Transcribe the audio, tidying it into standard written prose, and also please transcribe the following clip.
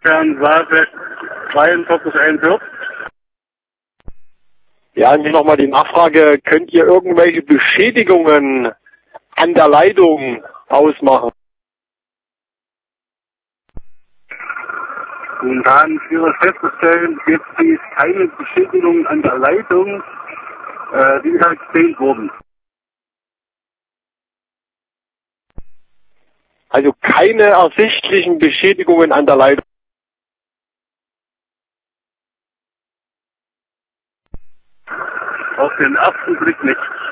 Fernwarte 4214. Ja, nochmal die Nachfrage, könnt ihr irgendwelche Beschädigungen an der Leitung ausmachen? Und da haben wir festzustellen, jetzt ist keine Beschädigung an der Leitung, die ist halt gesehen worden. Also keine ersichtlichen Beschädigungen an der Leitung. Auf den ersten Blick nicht.